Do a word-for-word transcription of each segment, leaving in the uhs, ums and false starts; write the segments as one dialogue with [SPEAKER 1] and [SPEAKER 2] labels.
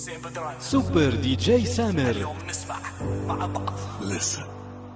[SPEAKER 1] سوبر دي جي سامر.
[SPEAKER 2] اليوم نسمع مع بعض.
[SPEAKER 3] Listen.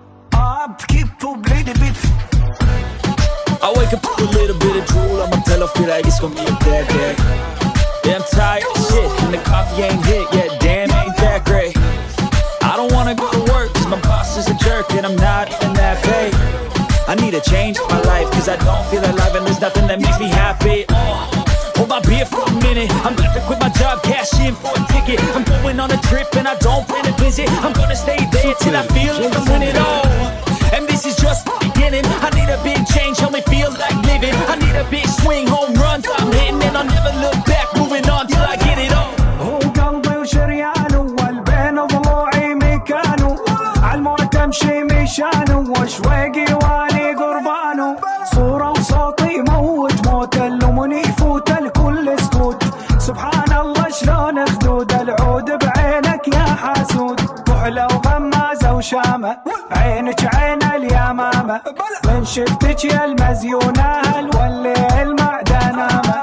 [SPEAKER 4] I wake up with a little bit of drool on my pillow, feel like it's gonna be a bad day. Yeah, I'm tired of shit, and the coffee ain't hit yet, damn, ain't that great. I don't wanna go to work, cause my boss is a jerk, and I'm not even that paid. I need a change in my life, cause I don't feel alive, and there's nothing that makes me happy. Oh, hold my beer for a minute, I'm about to quit my job, cash in for a ticket. I'm going on a trip, and I don't plan to visit. I'm gonna stay there till I feel like I'm winning it all. And this is just the beginning. I need a big change, help me feel like living. I need a big swing, home runs I'm hitting, and I'll never look back, moving on till I get it all.
[SPEAKER 5] هو قلبي وشريانه والبين ضلوعي مكانه، عالموت امشي مشانه وشويقي والي قربانه. صورة وصوتي موت موت اللومن يفوت الكل سكوت. سبحان الله شلون خدود العود بعينك يا حاسود. كحلة وغمازة وشامة عينك عين اليمامة. من شفتك يا المزيونة هل والليل معدنامة.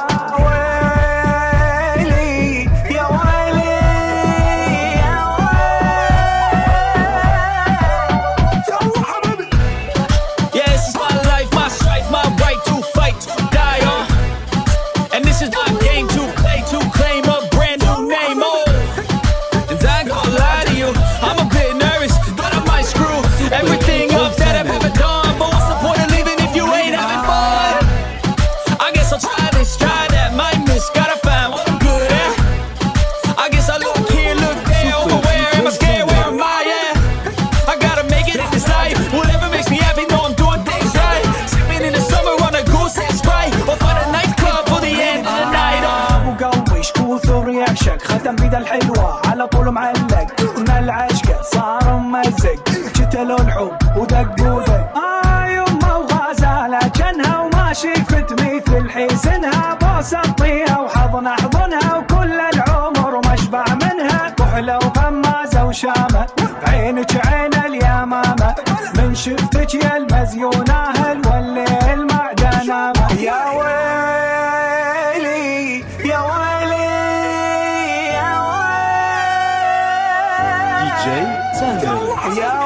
[SPEAKER 5] ويلي يا ويلي يا ويلي.
[SPEAKER 4] Yeah, this is my life, my strife, my right to fight, to die on. And this is my game to play, to claim a brand new name, oh. And I ain't gonna lie to you, I'm a bit nervous that I might screw everything up that I've ever done. But what's the point of leaving if you ain't having fun? I guess I'll try this, try that, might miss, gotta find what I'm good at. I guess I look here, look there, over where am I scared, where am I at? I gotta make it in this life, whatever makes me happy, know I'm doing things right. Sipping in the summer on a goose and Sprite, or find a nightclub for the end of the night. Oh.
[SPEAKER 5] وقلبي شكوث ورياشك ختم بيده الحلوة على طول معلق. من العشقة صار ممزق جتلو الحب ودق ودق. آه يمه وغازالة جنها وما شفت مثل حسنها. بوس اعطيها وحضن احضنها وكل العمر مشبع منها. كحلة وغمازة وشامة عينك عين اليمامة. من شفتك يا المزيونة هل والليل معدنامة. يا ويلي يا ويلي يا ويلي
[SPEAKER 1] دي جي سامر.
[SPEAKER 5] يا